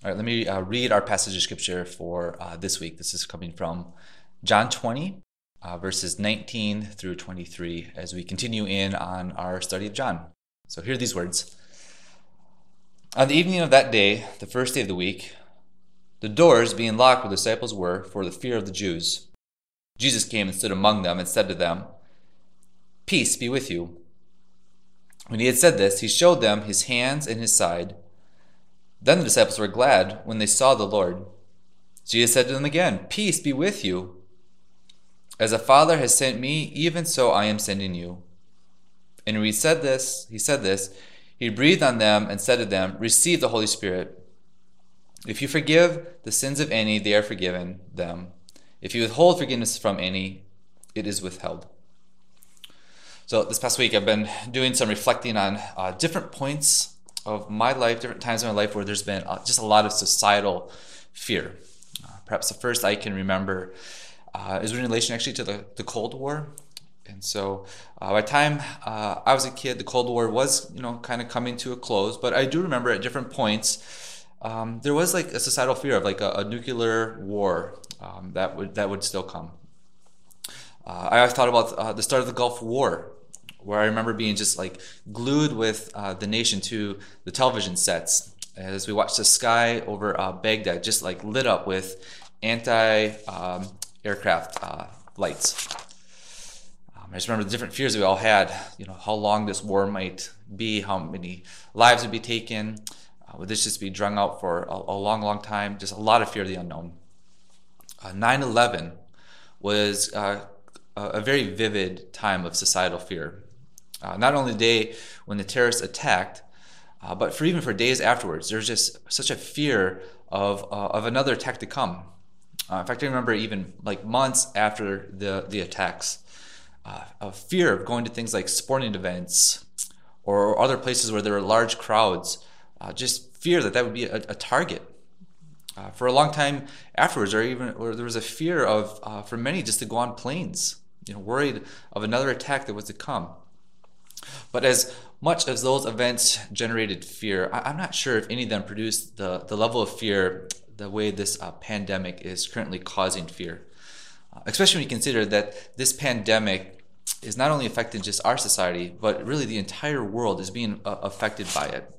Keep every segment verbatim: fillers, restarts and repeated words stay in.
All right, let me uh, read our passage of scripture for uh, this week. This is coming from John twenty, uh, verses nineteen through twenty-three, as we continue in on our study of John. So hear these words. On the evening of that day, the first day of the week, the doors being locked where the disciples were for the fear of the Jews, Jesus came and stood among them and said to them, "Peace be with you." When he had said this, he showed them his hands and his side. Then the disciples were glad when they saw the Lord. Jesus said to them again, "Peace be with you. As the Father has sent me, even so I am sending you." And when he said this, he said this, he breathed on them and said to them, "Receive the Holy Spirit. If you forgive the sins of any, they are forgiven them. If you withhold forgiveness from any, it is withheld." So this past week I've been doing some reflecting on uh, different points of my life, different times in my life where there's been uh, just a lot of societal fear. Uh, perhaps the first I can remember uh, is in relation actually to the, the Cold War. And so uh, by the time uh, I was a kid, the Cold War was, you know, kind of coming to a close. But I do remember at different points, um, there was like a societal fear of like a, a nuclear war um, that would that would still come. Uh, I always thought about uh, the start of the Gulf War, where I remember being just like glued with uh, the nation to the television sets as we watched the sky over uh, Baghdad just like lit up with anti-aircraft um, uh, lights. Um, I just remember the different fears we all had, you know, how long this war might be, how many lives would be taken, uh, would this just be drung out for a, a long, long time, just a lot of fear of the unknown. Uh, nine eleven was uh, a very vivid time of societal fear. Uh, not only the day when the terrorists attacked, uh, but for even for days afterwards, there's just such a fear of uh, of another attack to come. Uh, in fact, I remember even like months after the the attacks, uh, a fear of going to things like sporting events or other places where there were large crowds. Uh, just fear that that would be a, a target. Uh, for a long time afterwards, or even or there was a fear of uh, for many just to go on planes, you know, worried of another attack that was to come. But as much as those events generated fear, I, I'm not sure if any of them produced the, the level of fear the way this uh, pandemic is currently causing fear. Uh, especially when you consider that this pandemic is not only affecting just our society, but really the entire world is being uh, affected by it.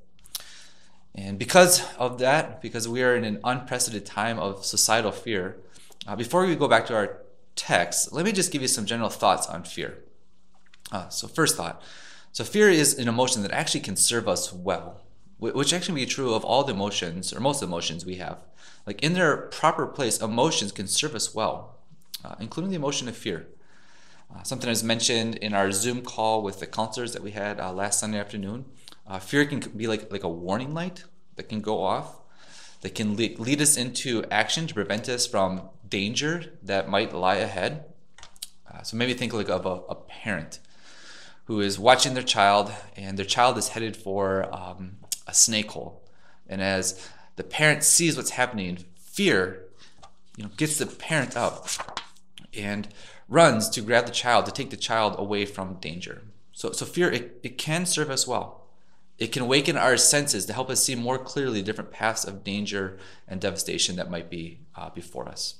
And because of that, because we are in an unprecedented time of societal fear, uh, before we go back to our text, let me just give you some general thoughts on fear. Uh, so first thought, so fear is an emotion that actually can serve us well, which actually be true of all the emotions, or most emotions we have. Like in their proper place, emotions can serve us well, uh, including the emotion of fear. Uh, something was mentioned in our Zoom call with the counselors that we had uh, last Sunday afternoon. Uh, fear can be like, like a warning light that can go off, that can lead, lead us into action to prevent us from danger that might lie ahead. Uh, so maybe think like of a, a parent who is watching their child, and their child is headed for um, a snake hole. And as the parent sees what's happening, fear, you know, gets the parent up and runs to grab the child, to take the child away from danger. So, so fear, it, it can serve us well. It can awaken our senses to help us see more clearly different paths of danger and devastation that might be uh, before us.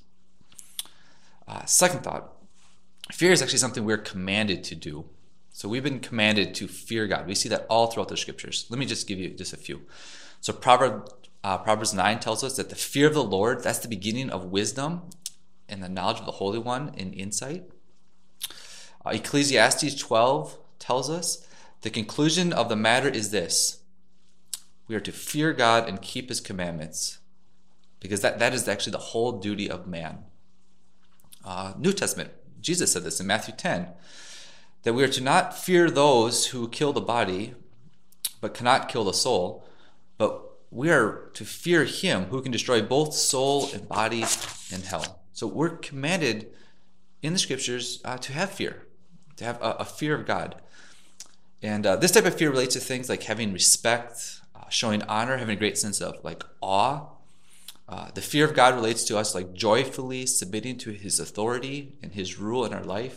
Uh, second thought, fear is actually something we're commanded to do. So we've been commanded to fear God. We see that all throughout the scriptures. Let me just give you just a few. So Proverbs, uh, Proverbs nine tells us that the fear of the Lord, that's the beginning of wisdom and the knowledge of the Holy One and insight. Uh, Ecclesiastes twelve tells us the conclusion of the matter is this: we are to fear God and keep his commandments, because that, that is actually the whole duty of man. Uh, New Testament, Jesus said this in Matthew ten, that we are to not fear those who kill the body, but cannot kill the soul, but we are to fear him who can destroy both soul and body in hell. So we're commanded in the scriptures uh, to have fear, to have a, a fear of God. And uh, this type of fear relates to things like having respect, uh, showing honor, having a great sense of like awe. Uh, the fear of God relates to us like joyfully submitting to his authority and his rule in our life.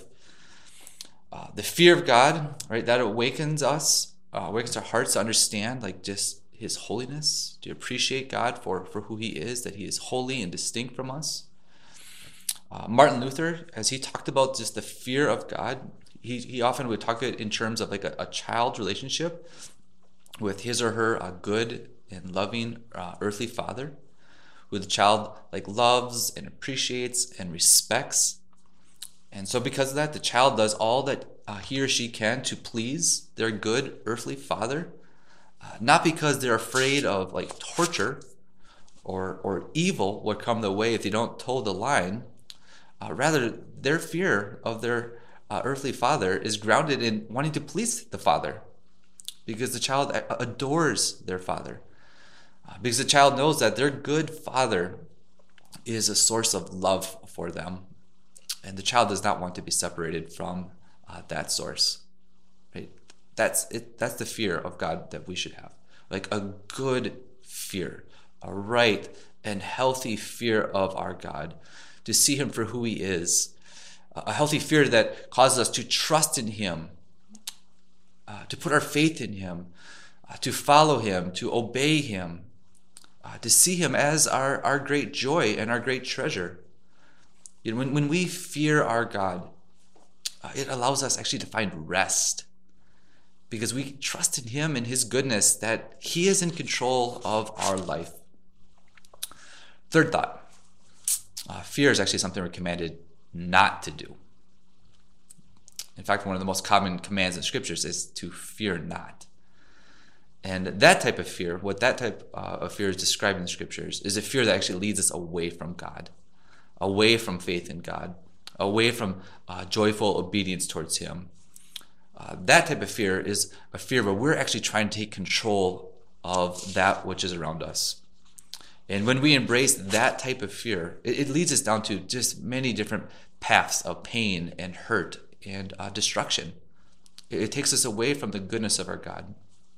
Uh, the fear of God, right, that awakens us, uh, awakens our hearts to understand like just his holiness? Do you appreciate God for, for who he is, that he is holy and distinct from us? Uh, Martin Luther, as he talked about just the fear of God, he, he often would talk it in terms of like a, a child relationship with his or her uh, good and loving uh, earthly father, who the child like loves and appreciates and respects. And so because of that, the child does all that uh, he or she can to please their good earthly father, uh, not because they're afraid of like torture or or evil would come their way if they don't toe the line. Uh, rather, their fear of their uh, earthly father is grounded in wanting to please the father, because the child adores their father, uh, because the child knows that their good father is a source of love for them, and the child does not want to be separated from uh, that source. Right? That's it. That's the fear of God that we should have, like a good fear, a right and healthy fear of our God, to see him for who he is, a healthy fear that causes us to trust in him, uh, to put our faith in him, uh, to follow him, to obey him, uh, to see him as our, our great joy and our great treasure. You know, when, when we fear our God, uh, it allows us actually to find rest, because we trust in him and his goodness, that he is in control of our life. Third thought. Uh, fear is actually something we're commanded not to do. In fact, one of the most common commands in scriptures is to fear not. And that type of fear, what that type uh, of fear is described in the scriptures, is a fear that actually leads us away from God, away from faith in God, away from uh, joyful obedience towards him. Uh, that type of fear is a fear where we're actually trying to take control of that which is around us. And when we embrace that type of fear, it, it leads us down to just many different paths of pain and hurt and uh, destruction. It, it takes us away from the goodness of our God.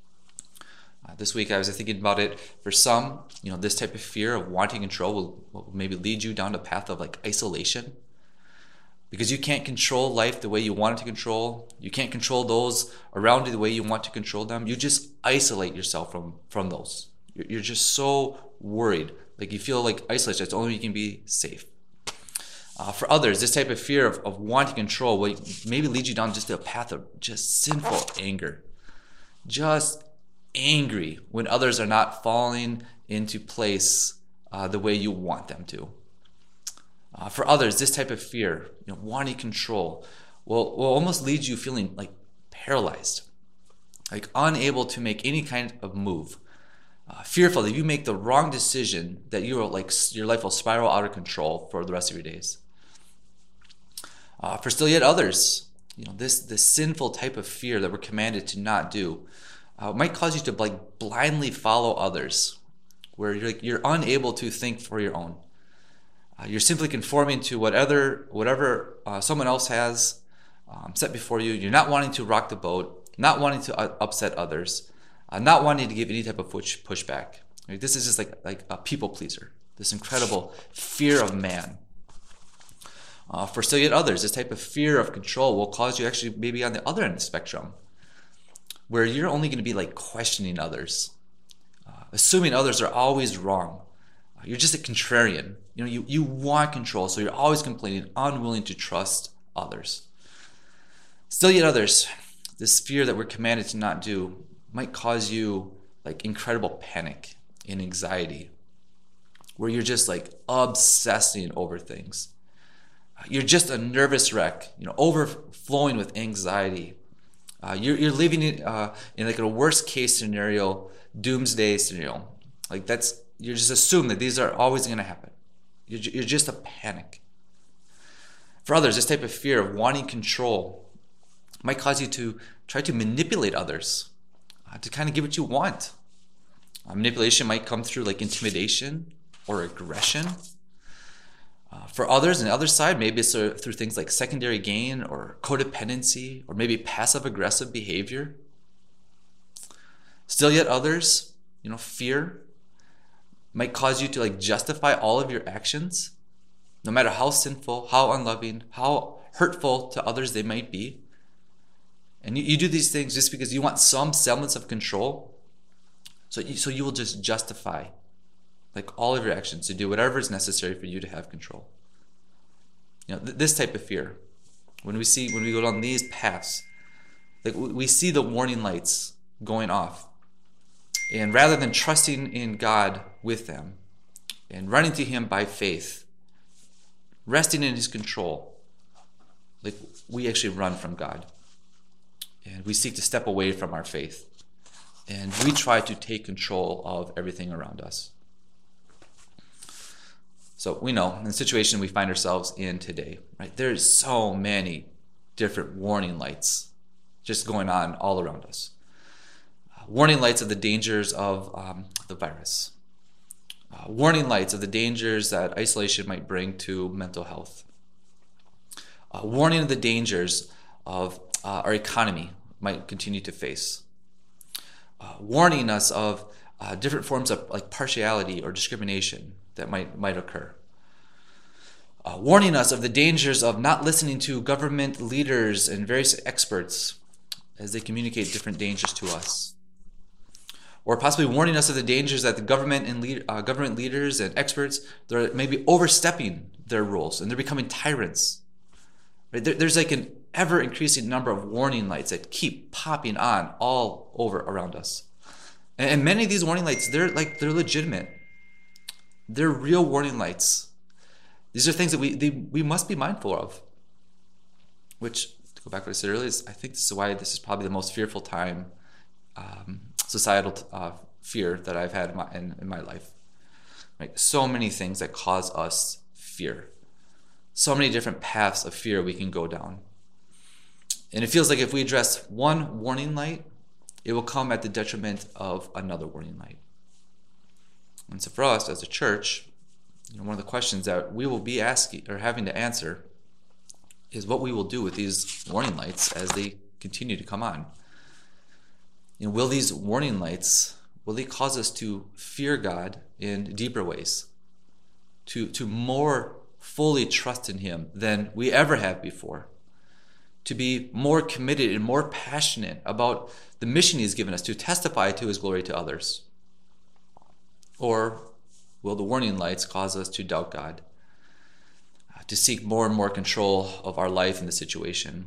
Uh, this week I was thinking about it. For some, you know, this type of fear of wanting control will, will maybe lead you down a path of like isolation, because you can't control life the way you want it to control. You can't control those around you the way you want to control them. You just isolate yourself from, from those. You're, you're just so worried, like you feel like isolation. It's the only way you can be safe. Uh, for others, this type of fear of, of wanting control will maybe lead you down just to a path of just sinful anger. Just angry when others are not falling into place uh, the way you want them to. Uh, for others, this type of fear, you know, wanting control, will, will almost lead you feeling like paralyzed, like unable to make any kind of move. Uh, fearful that if you make the wrong decision, that you will like your life will spiral out of control for the rest of your days. Uh, for still yet others, you know, this this sinful type of fear that we're commanded to not do uh, might cause you to like blindly follow others, where you're like you're unable to think for your own. Uh, you're simply conforming to whatever whatever uh, someone else has um, set before you. You're not wanting to rock the boat, not wanting to uh, upset others. Uh, not wanting to give any type of push pushback. Right? This is just like, like a people pleaser. This incredible fear of man. Uh, for still yet others, this type of fear of control will cause you actually maybe on the other end of the spectrum, where you're only going to be like questioning others, uh, assuming others are always wrong. Uh, you're just a contrarian. You know, you, you want control, so you're always complaining, unwilling to trust others. Still yet others, this fear that we're commanded to not do might cause you like incredible panic and anxiety, where you're just like obsessing over things. You're just a nervous wreck, you know, overflowing with anxiety. Uh, you're you're living in, uh, in like a worst case scenario, doomsday scenario. Like that's you're just assume that these are always going to happen. You're you're just a panic. For others, this type of fear of wanting control might cause you to try to manipulate others. Uh, to kind of get what you want. Uh, manipulation might come through like intimidation or aggression. Uh, for others, on the other side, maybe it's uh, through things like secondary gain or codependency, or maybe passive-aggressive behavior. Still yet others, you know, fear might cause you to like justify all of your actions, no matter how sinful, how unloving, how hurtful to others they might be. And you, you do these things just because you want some semblance of control. So you, so you will just justify like all of your actions to do whatever is necessary for you to have control. You know, th- this type of fear, when we see when we go down these paths, like we see the warning lights going off, and rather than trusting in God with them and running to Him by faith, resting in His control, like we actually run from God, and we seek to step away from our faith, and we try to take control of everything around us. So we know in the situation we find ourselves in today, right? There's so many different warning lights just going on all around us. Uh, warning lights of the dangers of um, the virus. Uh, warning lights of the dangers that isolation might bring to mental health. Uh, warning of the dangers of uh, our economy might continue to face. Uh, warning us of uh, different forms of like partiality or discrimination that might might occur. Uh, warning us of the dangers of not listening to government leaders and various experts as they communicate different dangers to us. Or possibly warning us of the dangers that the government and lead, uh, government leaders and experts, they're maybe overstepping their roles and they're becoming tyrants. Right? There, there's like an ever-increasing number of warning lights that keep popping on all over around us. And, and many of these warning lights, they're like they're legitimate. They're real warning lights. These are things that we they, we must be mindful of. Which, to go back to what I said earlier, is I think this is why this is probably the most fearful time, um, societal uh, fear that I've had in my, in, in my life. Right? So many things that cause us fear. So many different paths of fear we can go down. And it feels like if we address one warning light, it will come at the detriment of another warning light. And so for us as a church, you know, one of the questions that we will be asking or having to answer is what we will do with these warning lights as they continue to come on. You know, will these warning lights, will they cause us to fear God in deeper ways? To, to more fully trust in Him than we ever have before? To be more committed and more passionate about the mission He's given us to testify to His glory to others? Or will the warning lights cause us to doubt God, to seek more and more control of our life and the situation,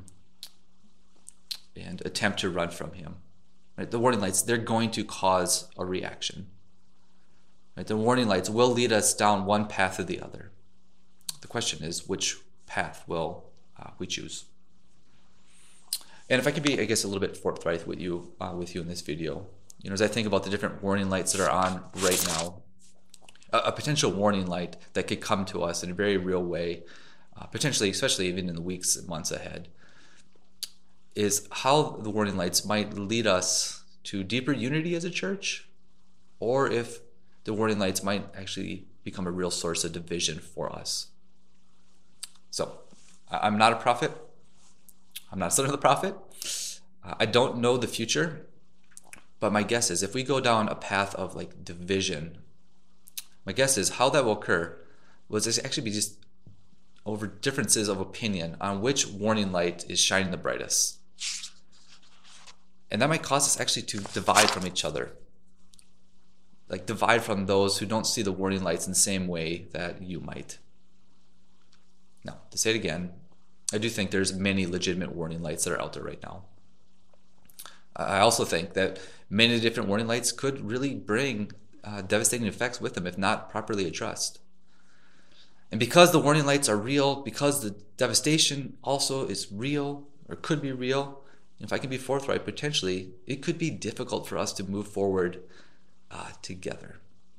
and attempt to run from Him? Right? The warning lights, they're going to cause a reaction. Right? The warning lights will lead us down one path or the other. The question is, which path will uh, we choose? And if I could be, I guess, a little bit forthright with you, uh, with you in this video, you know, as I think about the different warning lights that are on right now, a, a potential warning light that could come to us in a very real way, uh, potentially, especially even in the weeks and months ahead, is how the warning lights might lead us to deeper unity as a church, or if the warning lights might actually become a real source of division for us. So, I'm not a prophet. I'm not a son of the prophet. Uh, I don't know the future, but my guess is if we go down a path of like division, my guess is how that will occur was this actually be just over differences of opinion on which warning light is shining the brightest. And that might cause us actually to divide from each other. Like divide from those who don't see the warning lights in the same way that you might. Now, to say it again, I do think there's many legitimate warning lights that are out there right now. I also think that many different warning lights could really bring uh, devastating effects with them if not properly addressed. And because the warning lights are real, because the devastation also is real or could be real, if I can be forthright, potentially it could be difficult for us to move forward uh, together.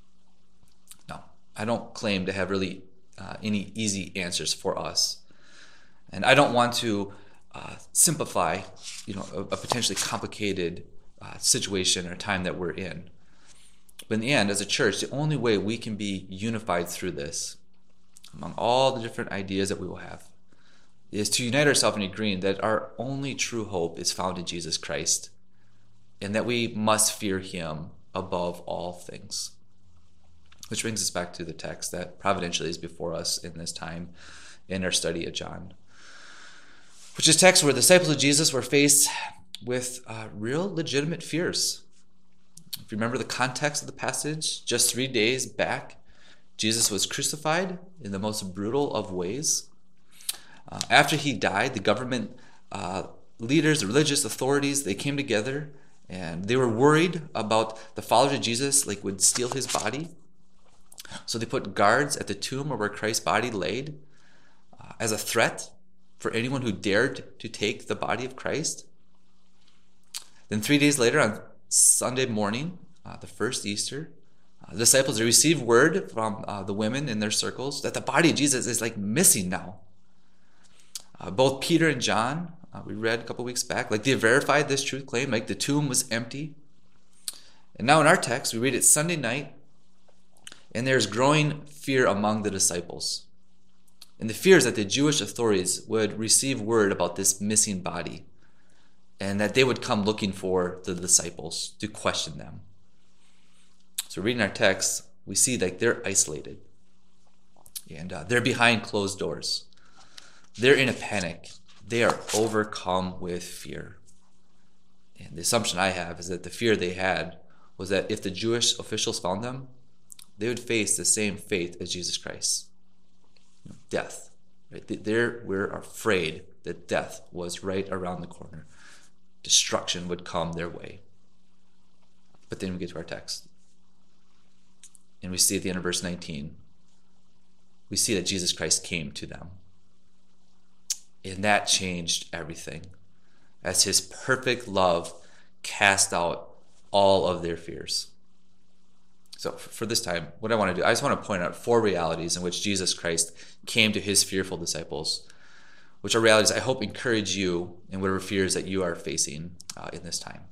Now, I don't claim to have really uh, any easy answers for us. And I don't want to uh, simplify, you know, a, a potentially complicated uh, situation or time that we're in. But in the end, as a church, the only way we can be unified through this, among all the different ideas that we will have, is to unite ourselves in agreeing that our only true hope is found in Jesus Christ, and that we must fear Him above all things. Which brings us back to the text that providentially is before us in this time in our study of John. Which is text where the disciples of Jesus were faced with uh, real legitimate fears. If you remember the context of the passage, just three days back, Jesus was crucified in the most brutal of ways. Uh, after he died, the government uh, leaders, the religious authorities, they came together and they were worried about the followers of Jesus like would steal his body. So they put guards at the tomb where Christ's body laid uh, as a threat for anyone who dared to take the body of Christ. Then three days later, on Sunday morning, uh, the first Easter, uh, the disciples, they received word from uh, the women in their circles that the body of Jesus is like missing now. Uh, both Peter and John, uh, we read a couple weeks back, like they verified this truth claim, like the tomb was empty. And now in our text, we read it Sunday night, and there's growing fear among the disciples. And the fear is that the Jewish authorities would receive word about this missing body and that they would come looking for the disciples to question them. So reading our text, we see that they're isolated and uh, they're behind closed doors. They're in a panic. They are overcome with fear. And the assumption I have is that the fear they had was that if the Jewish officials found them, they would face the same fate as Jesus Christ. Death. Right? They were afraid that death was right around the corner. Destruction would come their way. But then we get to our text. And we see at the end of verse nineteen, we see that Jesus Christ came to them. And that changed everything, as his perfect love cast out all of their fears. So for this time, what I want to do, I just want to point out four realities in which Jesus Christ came to his fearful disciples, which are realities I hope encourage you in whatever fears that you are facing uh, in this time.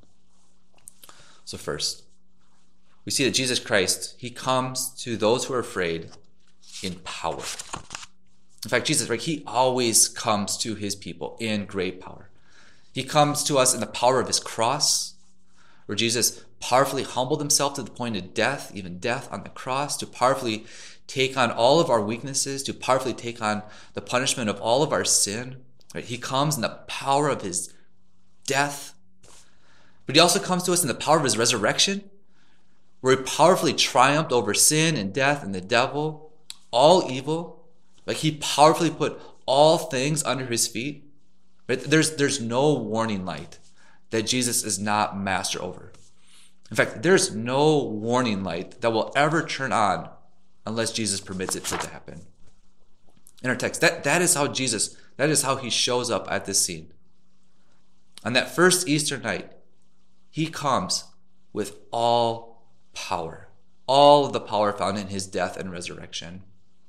So first, we see that Jesus Christ, he comes to those who are afraid in power. In fact, Jesus, right, he always comes to his people in great power. He comes to us in the power of his cross, where Jesus powerfully humbled himself to the point of death, even death on the cross, to powerfully take on all of our weaknesses, to powerfully take on the punishment of all of our sin. Right? He comes in the power of his death. But he also comes to us in the power of his resurrection, where he powerfully triumphed over sin and death and the devil, all evil. Like he powerfully put all things under his feet. Right? There's, there's no warning light that Jesus is not master over. In fact, there's no warning light that will ever turn on unless Jesus permits it to happen. In our text, that, that is how Jesus, that is how he shows up at this scene. On that first Easter night, he comes with all power, all of the power found in his death and resurrection.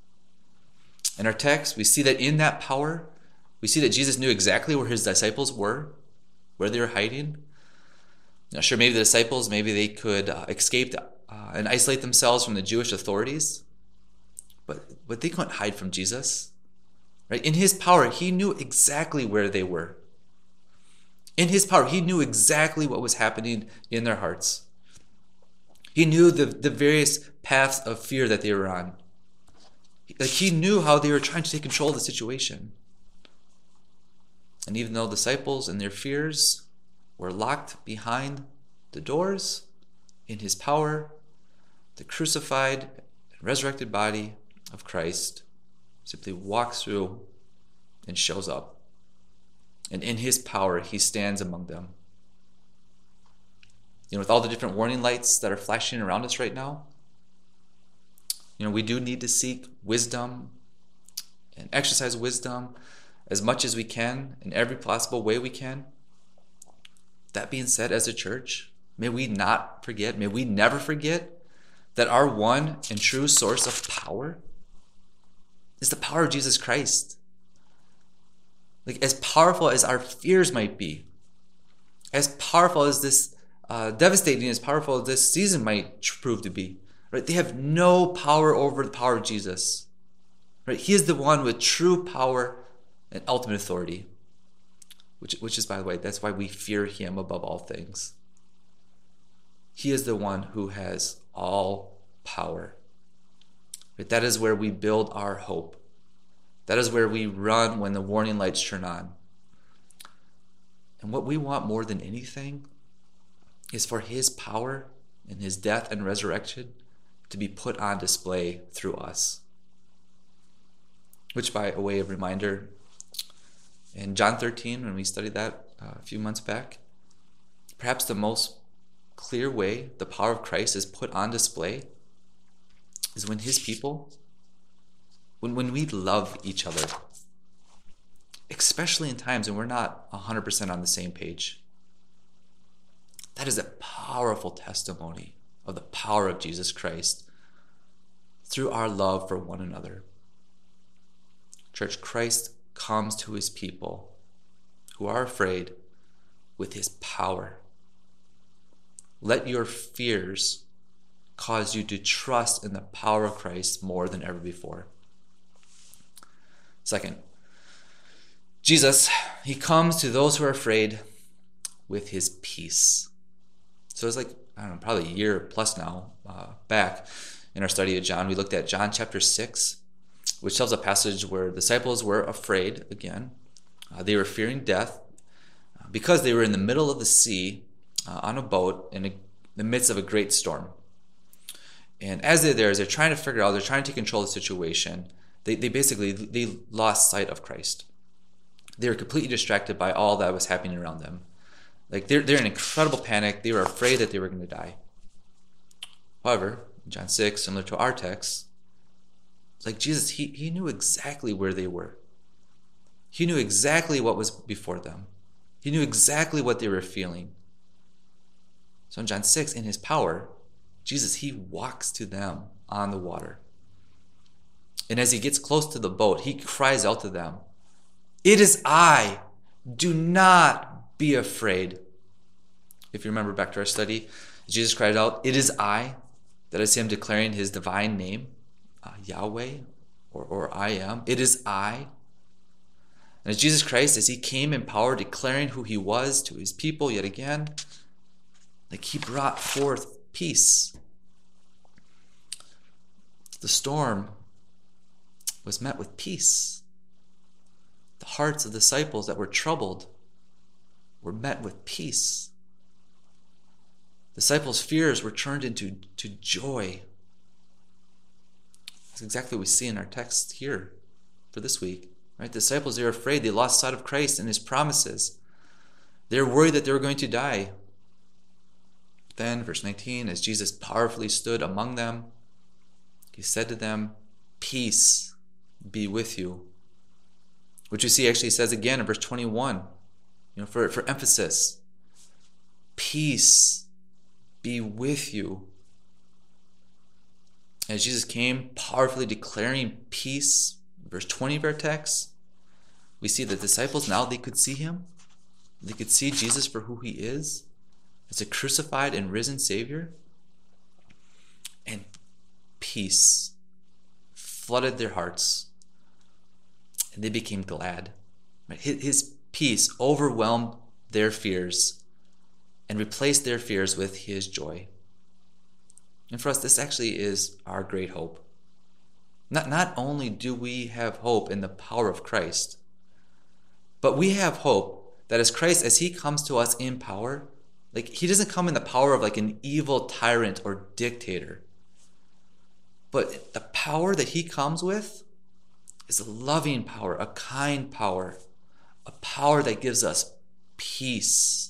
In our text, we see that in that power, we see that Jesus knew exactly where his disciples were, where they were hiding. Now, sure, maybe the disciples, maybe they could uh, escape uh, and isolate themselves from the Jewish authorities, but, but they couldn't hide from Jesus. Right? In his power, he knew exactly where they were. In his power, he knew exactly what was happening in their hearts. He knew the, the various paths of fear that they were on. Like he knew how they were trying to take control of the situation. And even though disciples and their fears were locked behind the doors, in his power, the crucified and resurrected body of Christ simply walks through and shows up. And in his power, he stands among them. You know, with all the different warning lights that are flashing around us right now, you know, we do need to seek wisdom and exercise wisdom as much as we can in every possible way we can. That being said, as a church, may we not forget, may we never forget that our one and true source of power is the power of Jesus Christ. Like as powerful as our fears might be, as powerful as this, uh, devastating as powerful as this season might prove to be, right? They have no power over the power of Jesus. Right? He is the one with true power and ultimate authority. Which, which is, by the way, that's why we fear him above all things. He is the one who has all power. Right? That is where we build our hope. That is where we run when the warning lights turn on. And what we want more than anything is for his power in his death and resurrection to be put on display through us. Which, by a way of reminder, in John thirteen, when we studied that uh, a few months back, perhaps the most clear way the power of Christ is put on display is when his people, when, when we love each other, especially in times when we're not one hundred percent on the same page. That is a powerful testimony of the power of Jesus Christ through our love for one another. Church, Christ comes to his people who are afraid with his power. Let your fears cause you to trust in the power of Christ more than ever before. Second, Jesus, he comes to those who are afraid with his peace. So it's like, I don't know, probably a year plus now uh, back in our study of John, we looked at John chapter six, which tells a passage where disciples were afraid again. Uh, they were fearing death uh, because they were in the middle of the sea uh, on a boat in a, the midst of a great storm. And as they're there, as they're trying to figure out, they're trying to control the situation, they, they basically, they lost sight of Christ. They were completely distracted by all that was happening around them. Like they're, they're in incredible panic. They were afraid that they were going to die. However, in John six, similar to our text, like Jesus, he, he knew exactly where they were. He knew exactly what was before them. He knew exactly what they were feeling. So in John six, in his power, Jesus, he walks to them on the water. And as he gets close to the boat, he cries out to them, "It is I. Do not be afraid." If you remember back to our study, Jesus cried out, "It is I." That is him declaring his divine name, uh, Yahweh, or, or I am. It is I. And as Jesus Christ, as he came in power, declaring who he was to his people yet again, like he brought forth peace. The storm was met with peace. The hearts of the disciples that were troubled were met with peace. Disciples' fears were turned into to joy. That's exactly what we see in our text here for this week. Right? The disciples, they were afraid. They lost sight of Christ and his promises. They were worried that they were going to die. Then, verse nineteen, as Jesus powerfully stood among them, he said to them, "Peace be with you." Which you see actually says again in verse twenty-one, you know, for, for emphasis. Peace be with you. As Jesus came powerfully declaring peace, verse twenty of our text, we see the disciples now, they could see him. They could see Jesus for who he is, as a crucified and risen Savior. And peace flooded their hearts, and they became glad. His peace overwhelmed their fears and replaced their fears with his joy. And for us, this actually is our great hope. Not, not only do we have hope in the power of Christ, but we have hope that as Christ, as he comes to us in power, like he doesn't come in the power of like an evil tyrant or dictator. But the power that he comes with is a loving power, a kind power, a power that gives us peace.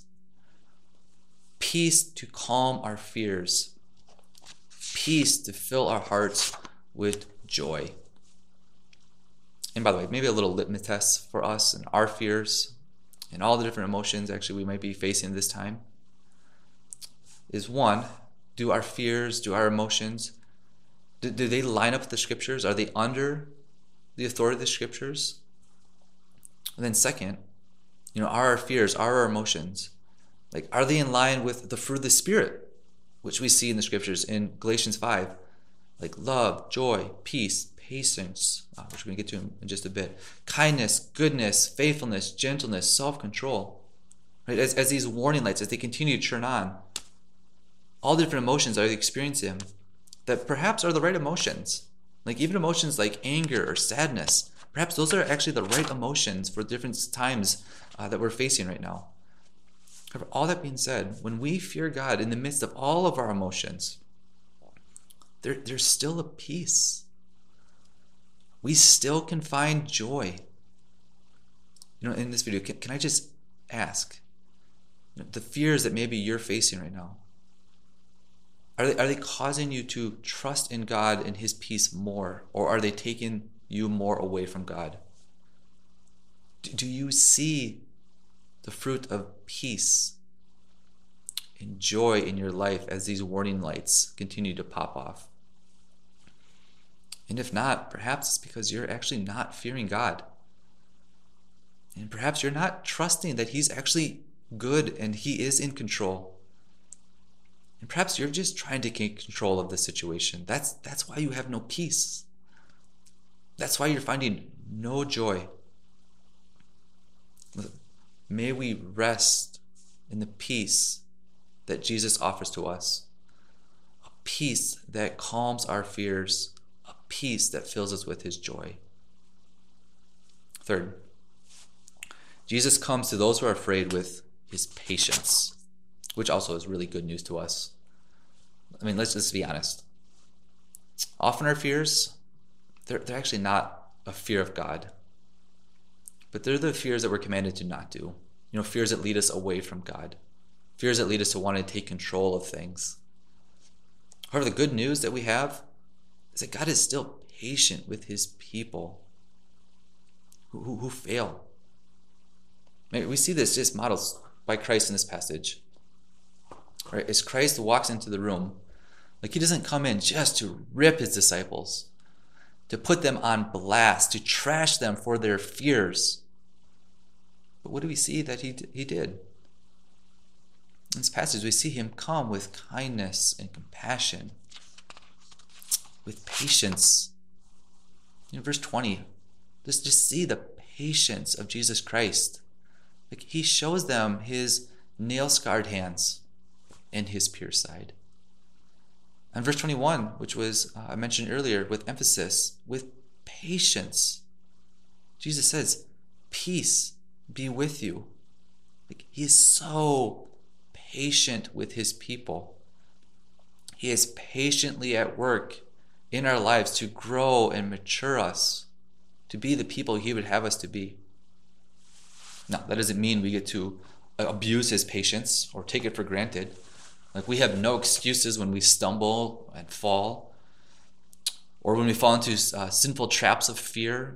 Peace to calm our fears. Peace to fill our hearts with joy. And by the way, maybe a little litmus test for us and our fears and all the different emotions actually we might be facing this time is one, do our fears, do our emotions, do, do they line up with the scriptures? Are they under the authority of the scriptures? And then second, you know, are our fears, are our emotions, like, are they in line with the fruit of the Spirit, which we see in the scriptures in Galatians five, like love, joy, peace, patience, uh, which we're going to get to in, in just a bit, kindness, goodness, faithfulness, gentleness, self-control. Right? As, as these warning lights, as they continue to churn on, all the different emotions are experiencing that perhaps are the right emotions. Like even emotions like anger or sadness, perhaps those are actually the right emotions for different times uh, that we're facing right now. However, all that being said, when we fear God in the midst of all of our emotions, there, there's still a peace. We still can find joy. You know, in this video, can, can I just ask, you know, the fears that maybe you're facing right now, are they, are they causing you to trust in God and his peace more, or are they taking you more away from God? Do, do you see the fruit of peace and joy in your life as these warning lights continue to pop off? And if not, perhaps it's because you're actually not fearing God. And perhaps you're not trusting that he's actually good and he is in control. And perhaps you're just trying to take control of the situation. That's, that's why you have no peace. That's why you're finding no joy. May we rest in the peace that Jesus offers to us. A peace that calms our fears. A peace that fills us with his joy. Third, Jesus comes to those who are afraid with his patience, which also is really good news to us. I mean, let's just be honest. Often our fears, they're, they're actually not a fear of God, but they're the fears that we're commanded to not do. You know, fears that lead us away from God. Fears that lead us to want to take control of things. However, the good news that we have is that God is still patient with his people who, who, who fail. Maybe we see this just modeled by Christ in this passage. Right? As Christ walks into the room, like he doesn't come in just to rip his disciples, to put them on blast, to trash them for their fears. But what do we see that he, he did? In this passage, we see him come with kindness and compassion, with patience. In verse twenty, just, just see the patience of Jesus Christ. Like he shows them his nail-scarred hands and his pierced side. And verse twenty-one, which was uh, I mentioned earlier with emphasis, with patience, Jesus says, peace be with you. Like he is so patient with his people. He is patiently at work in our lives to grow and mature us to be the people he would have us to be. Now, that doesn't mean we get to abuse his patience or take it for granted. Like we have no excuses when we stumble and fall, or when we fall into uh, sinful traps of fear.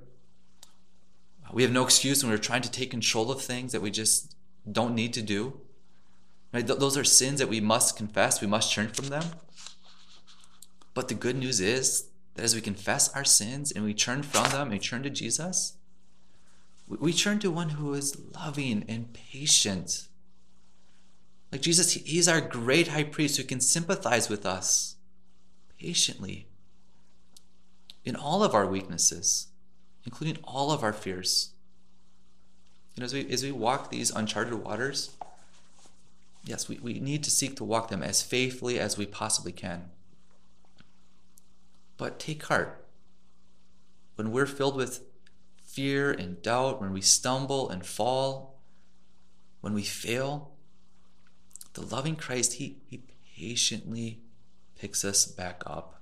We have no excuse when we're trying to take control of things that we just don't need to do. Right? Th- those are sins that we must confess. We must turn from them. But the good news is that as we confess our sins and we turn from them and we turn to Jesus, we, we turn to one who is loving and patient. Like Jesus, he, he's our great high priest who can sympathize with us patiently in all of our weaknesses, including all of our fears. You know, as we as we walk these uncharted waters, yes, we, we need to seek to walk them as faithfully as we possibly can. But take heart. When we're filled with fear and doubt, when we stumble and fall, when we fail, the loving Christ, he, he patiently picks us back up.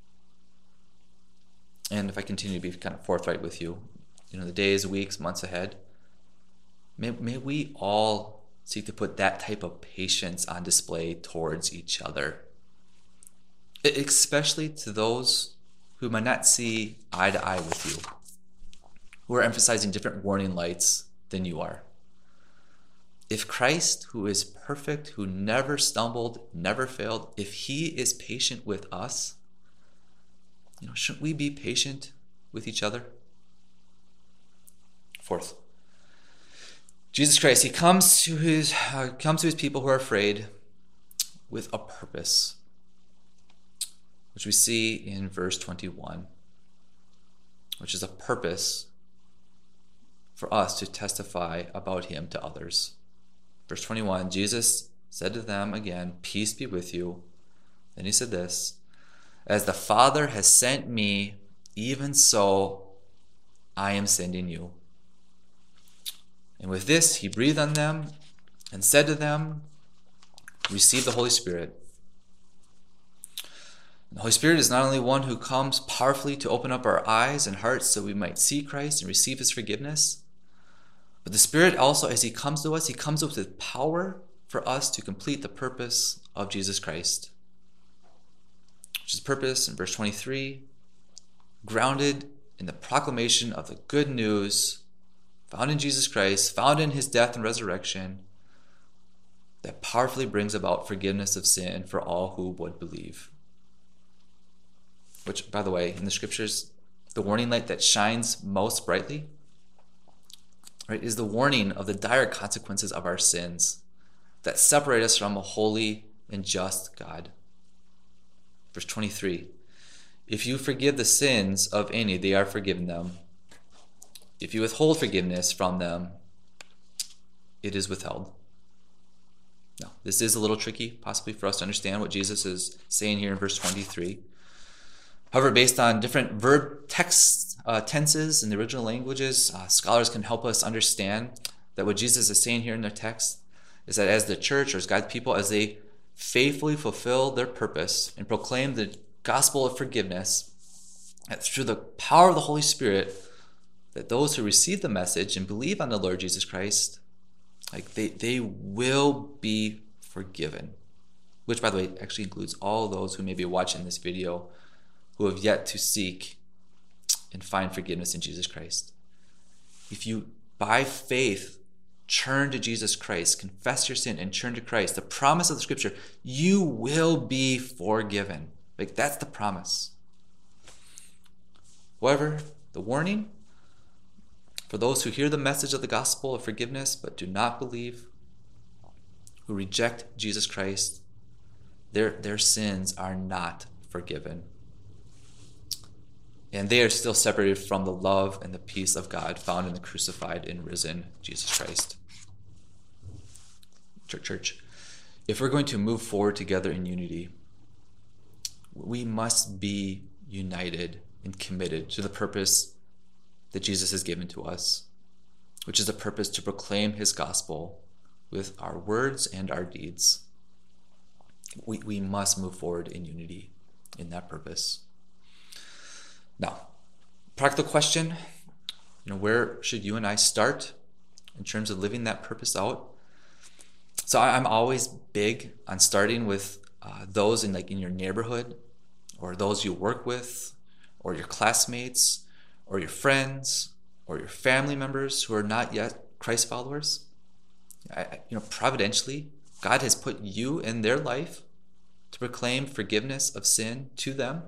And if I continue to be kind of forthright with you, you know, the days, weeks, months ahead, may, may we all seek to put that type of patience on display towards each other. Especially to those who might not see eye to eye with you, who are emphasizing different warning lights than you are. If Christ, who is perfect, who never stumbled, never failed, if he is patient with us, you know, shouldn't we be patient with each other? Fourth, Jesus Christ, he comes to his uh, comes to his people who are afraid with a purpose, which we see in verse twenty-one, which is a purpose for us to testify about him to others. Verse twenty-one, Jesus said to them again, peace be with you. Then he said this, as the Father has sent me, even so I am sending you. And with this, he breathed on them and said to them, receive the Holy Spirit. The Holy Spirit is not only one who comes powerfully to open up our eyes and hearts so we might see Christ and receive his forgiveness, but the Spirit also, as he comes to us, he comes up with power for us to complete the purpose of Jesus Christ. Which is purpose in verse twenty-three, grounded in the proclamation of the good news found in Jesus Christ, found in his death and resurrection, that powerfully brings about forgiveness of sin for all who would believe. Which, by the way, in the scriptures, the warning light that shines most brightly, right, is the warning of the dire consequences of our sins that separate us from a holy and just God. Verse twenty-three, if you forgive the sins of any, they are forgiven them. If you withhold forgiveness from them, it is withheld. Now, this is a little tricky, possibly, for us to understand what Jesus is saying here in verse twenty-three. However, based on different verb text uh, tenses in the original languages, uh, scholars can help us understand that what Jesus is saying here in their text is that as the church or as God's people, as they faithfully fulfill their purpose and proclaim the gospel of forgiveness, that through the power of the Holy Spirit, that those who receive the message and believe on the Lord Jesus Christ, like they, they will be forgiven. Which, by the way, actually includes all those who may be watching this video who have yet to seek and find forgiveness in Jesus Christ. If you, by faith, turn to Jesus Christ, confess your sin, and turn to Christ, the promise of the scripture, you will be forgiven. Like, that's the promise. However, the warning for those who hear the message of the gospel of forgiveness but do not believe, who reject Jesus Christ, their, their sins are not forgiven. And they are still separated from the love and the peace of God found in the crucified and risen Jesus Christ. Church, church, if we're going to move forward together in unity, we must be united and committed to the purpose that Jesus has given to us, which is a purpose to proclaim his gospel with our words and our deeds. We, we must move forward in unity in that purpose. Now, practical question, you know, where should you and I start in terms of living that purpose out? So I'm always big on starting with uh, those in like in your neighborhood, or those you work with, or your classmates, or your friends, or your family members who are not yet Christ followers. I, you know, providentially, God has put you in their life to proclaim forgiveness of sin to them.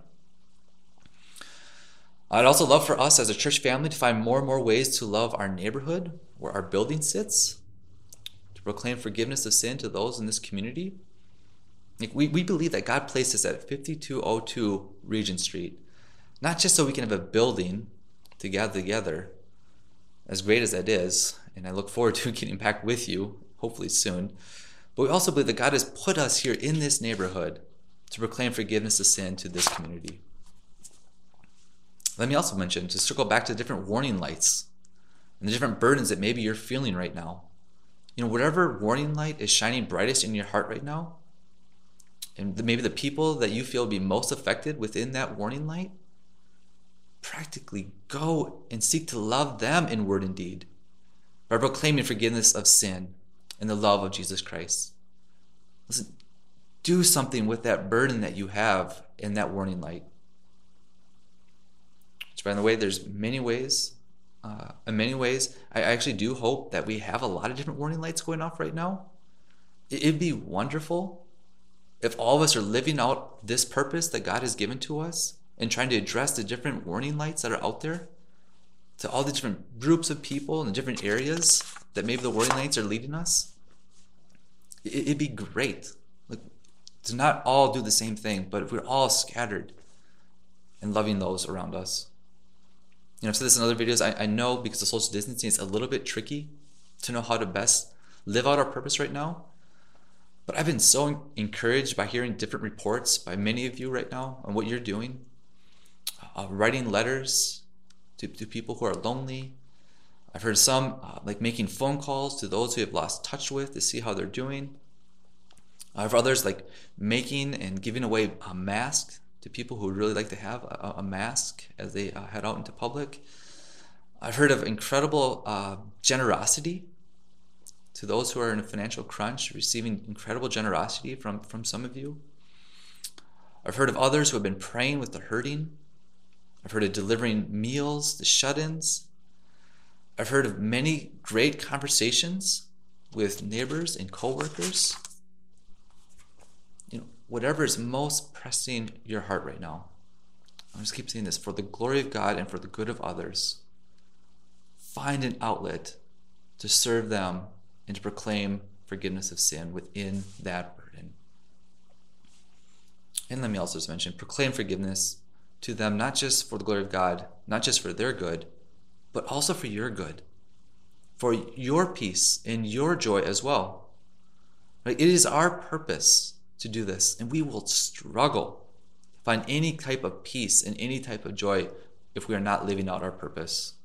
I'd also love for us as a church family to find more and more ways to love our neighborhood where our building sits, to proclaim forgiveness of sin to those in this community. Like we, we believe that God placed us at fifty-two oh two Regent Street, not just so we can have a building to gather together, as great as that is, and I look forward to getting back with you, hopefully soon, but we also believe that God has put us here in this neighborhood to proclaim forgiveness of sin to this community. Let me also mention, to circle back to different warning lights and the different burdens that maybe you're feeling right now. You know, whatever warning light is shining brightest in your heart right now, and maybe the people that you feel will be most affected within that warning light, practically go and seek to love them in word and deed by proclaiming forgiveness of sin and the love of Jesus Christ. Listen, do something with that burden that you have in that warning light. Which, by the way, there's many ways. Uh, in many ways, I actually do hope that we have a lot of different warning lights going off right now. It'd be wonderful if all of us are living out this purpose that God has given to us and trying to address the different warning lights that are out there to all the different groups of people in the different areas that maybe the warning lights are leading us. It'd be great. Like, to not all do the same thing, but if we're all scattered and loving those around us. You know, I've said this in other videos. I, I know because of social distancing, it's a little bit tricky to know how to best live out our purpose right now. But I've been so encouraged by hearing different reports by many of you right now on what you're doing. Uh, writing letters to, to people who are lonely, I've heard some uh, like making phone calls to those who have lost touch with to see how they're doing. I've others like making and giving away a mask to people who would really like to have a, a mask as they uh, head out into public. I've heard of incredible uh, generosity to those who are in a financial crunch, receiving incredible generosity from, from some of you. I've heard of others who have been praying with the hurting. I've heard of delivering meals to shut-ins. I've heard of many great conversations with neighbors and coworkers. You know, whatever is most pressing your heart right now. I just keep saying this, for the glory of God and for the good of others. Find an outlet to serve them and to proclaim forgiveness of sin within that burden. And let me also just mention, proclaim forgiveness to them, not just for the glory of God, not just for their good, but also for your good, for your peace and your joy as well. Right? It is our purpose to do this, and we will struggle to find any type of peace and any type of joy if we are not living out our purpose.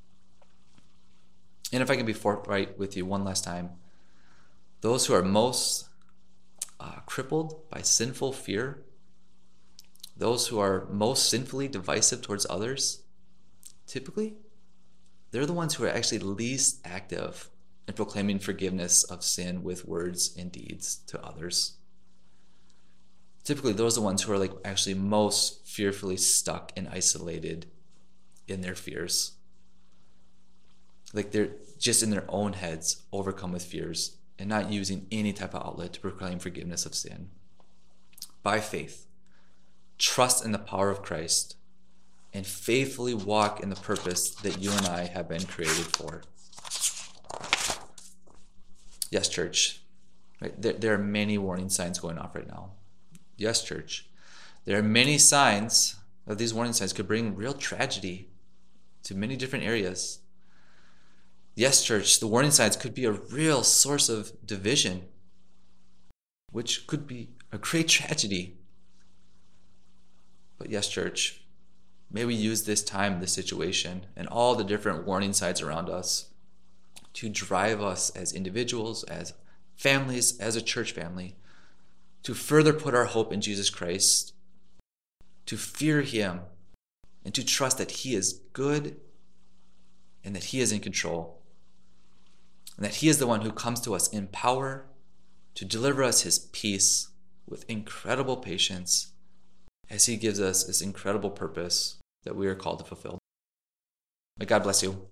And if I can be forthright with you one last time, those who are most uh, crippled by sinful fear, those who are most sinfully divisive towards others, typically, they're the ones who are actually least active in proclaiming forgiveness of sin with words and deeds to others. Typically, those are the ones who are like actually most fearfully stuck and isolated in their fears. Like they're just in their own heads, overcome with fears, and not using any type of outlet to proclaim forgiveness of sin. By faith, trust in the power of Christ, and faithfully walk in the purpose that you and I have been created for. Yes, church. Right? There, there are many warning signs going off right now. Yes, church. There are many signs that these warning signs could bring real tragedy to many different areas. Yes, church, the warning signs could be a real source of division, which could be a great tragedy. But yes, church, may we use this time, this situation, and all the different warning signs around us to drive us as individuals, as families, as a church family, to further put our hope in Jesus Christ, to fear Him, and to trust that He is good and that He is in control. And that He is the one who comes to us in power to deliver us His peace with incredible patience as He gives us His incredible purpose that we are called to fulfill. May God bless you.